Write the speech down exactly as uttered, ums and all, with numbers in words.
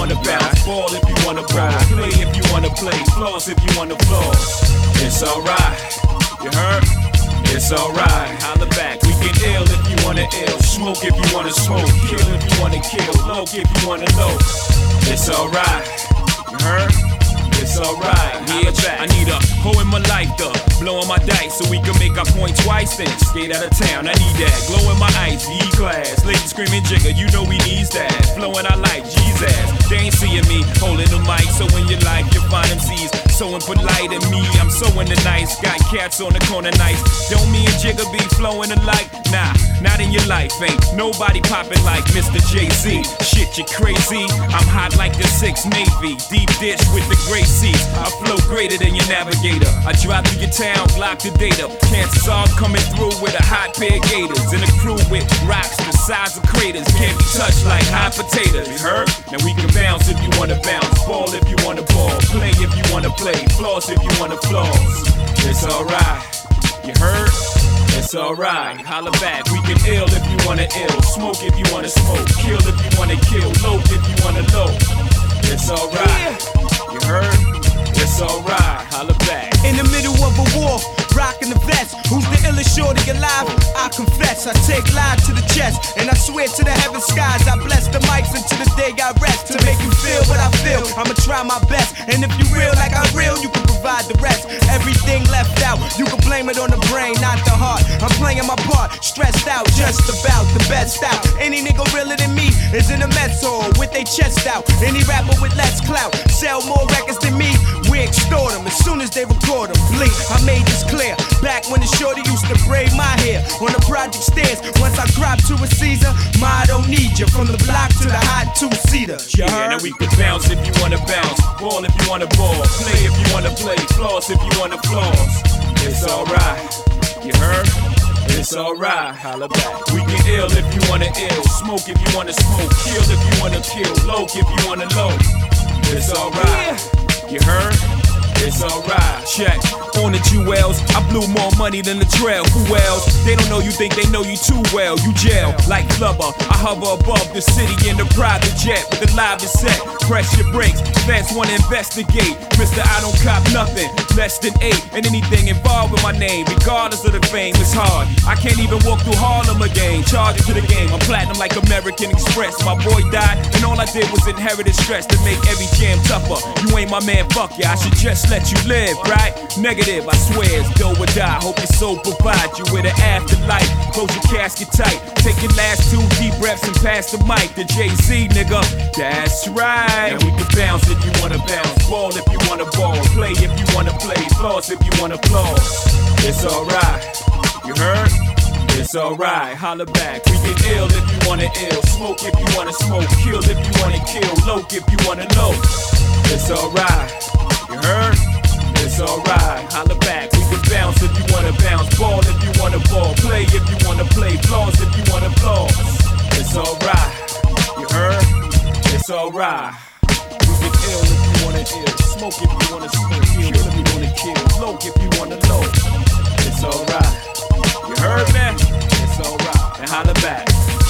wanna bounce, ball if you wanna ball, play if you wanna play, floss if you wanna floss. It's alright, you heard? It's alright, holla back. We get ill if you wanna ill, smoke if you wanna smoke, kill if you wanna kill, low if you wanna low. It's alright, you heard? It's alright, holla back. I need a hoe in my life though, blowing my dice so we can make our point twice then skate out of town. I need that, glowing my ice, E-class, ladies screaming jigger, you know we needs that. Flowing our life, G's ass. They ain't seeing me holding the mic, so in your life you find M Cs so impolite in me. I'm so in the nice, got cats on the corner nice. Don't me and Jigga be flowing alike? Nah, not in your life. Ain't nobody popping like Mister Jay-Z. Shit, you crazy? I'm hot like the sixth Navy. Deep dish with the gray seats. I flow greater than your navigator. I drive through your town, lock the data. Chances are I'm coming through with a hot pair of gators and a crew with rocks the size of craters. Can't be touched like hot potatoes. You heard? Now we can bounce if you wanna bounce, ball if you wanna ball, play if you wanna play, floss if you wanna floss. It's alright, you heard? It's alright, holla back. We get ill if you wanna ill, smoke if you wanna smoke, kill if you wanna kill, low if you wanna low. It's alright, you heard? It's alright, holla back. In the middle of a war, rocking the vest. Who's the illest shorty alive? I confess, I take live to the chest, and I swear to the heaven skies, I bless the mics until the day I rest. To make you feel what I feel, I'ma try my best. And if you real like I real, you can provide the rest. Everything left out, you can blame it on the brain, not the heart. I'm playing my part, stressed out, just about the best out. Any nigga realer than me is in a mess hall with their chest out. Any rapper with less clout, sell more records than me, we extort them as soon as they record them. Blink, I made this clear. Back when the shorty used to braid my hair on the project stairs. Once I crop to a Caesar, ma, I don't need you. From the block to the hot two-seater. Yeah, now we can bounce if you wanna bounce, ball if you wanna ball, play if you wanna play, floss if you wanna floss. It's alright, you heard? It's alright, holla back. We get ill if you wanna ill, smoke if you wanna smoke, kill if you wanna kill, low if you wanna low. It's alright, you heard? It's alright. Check. On the jewels, I blew more money than the trail. Who else? They don't know you, think they know you too well. You jail like flubber. I hover above the city in the private jet with the live and set. Press your brakes. Fans wanna investigate. Mister I don't cop nothing less than eight. And anything involved with my name, regardless of the fame, it's hard. I can't even walk through Harlem again. Charge it to the game. I'm platinum like American Express. My boy died, and all I did was inherited stress to make every jam tougher. You ain't my man, fuck ya. I should just let you live, right? Negative, I swear it's do or die. Hope your soul provide you with an afterlife. Close your casket tight. Take your last two deep breaths and pass the mic to Jay-Z, nigga. That's right. And we can bounce if you wanna bounce, ball if you wanna ball, play if you wanna play, floss if you wanna floss. It's alright, you heard? It's alright, holla back. We get ill if you wanna ill, smoke if you wanna smoke, kill if you wanna kill, low if you wanna low. It's alright, you heard? It's alright, holla back. We can bounce if you wanna bounce, ball if you wanna ball, play if you wanna play, floss if you wanna floss. It's alright, you heard? It's alright. We get ill if you wanna ill, smoke if you wanna smoke, kill if you wanna kill, low if you wanna low. It's alright, you heard, man? It's alright, and holla back.